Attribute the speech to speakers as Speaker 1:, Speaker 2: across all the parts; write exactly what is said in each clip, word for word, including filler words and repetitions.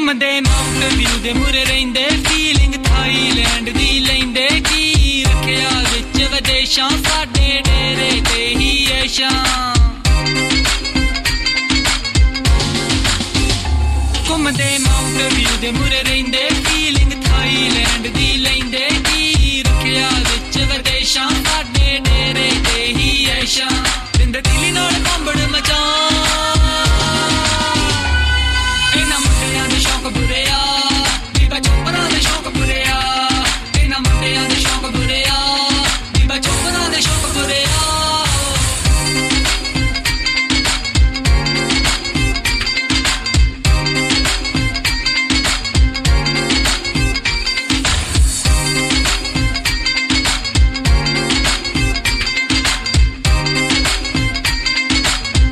Speaker 1: ਘੁੰਮਦੇ Mount view ਦੇ ਮੂਰੇ ਰਹਿੰਦੇ ਫੀਲਿੰਗ ਥਾਈਲੈਂਡ ਦੀ ਲੈਂਦੇ ਕੀ ਰੱਖਿਆ ਵਿੱਚ ਵਿਦੇਸ਼ਾਂ ਸਾਡੇ ਡੇਰੇ ਤੇ ਹੀ ਐਸ਼ਾਂ ਘੁੰਮਦੇ ਮਾਊਂਟ ਵਿਊ ਦੇ ਮੂਰੇ ਰਹਿੰਦੇ ਫੀਲਿੰਗ ਥਾਈਲੈਂਡ ਦੀ ਲੈਂਦੇ ਕੀ ਰੱਖਿਆ ਵਿੱਚ ਵਿਦੇਸ਼ਾਂ ਸਾਡੇ ਡੇਰੇ ਤੇ ਹੀ ਐਸ਼ਾਂ ਦਿੰਦੇ ਦਿੱਲੀ ਨਾਲ ਕੰਬੜ ਮਚਾ ਇਹਨਾਂ ਮੁੰਡਿਆਂ ਦੇ ਸ਼ੌਕ ਬੁਰੇ ਆ ਬੀਬਾ ਚੋਪੜਾ ਦੇ ਸ਼ੌਕ ਬੁਰੇ ਆ ਇਹਨਾਂ ਮੁੰਡਿਆਂ ਦੇ ਸ਼ੌਕ ਬੁਰੇ ਆ ਬੀਬਾ ਚੋਪੜਾ ਦੇ ਸ਼ੌਕ ਬੁਰੇ ਆ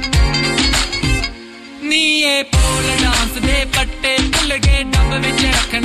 Speaker 1: ਪੋਲ ਡਾਂਸ ਦੇ ਪੱਟੇ ਭੁੱਲ ਗਏ ਡੱਬ ਵਿੱਚ ਰੱਖ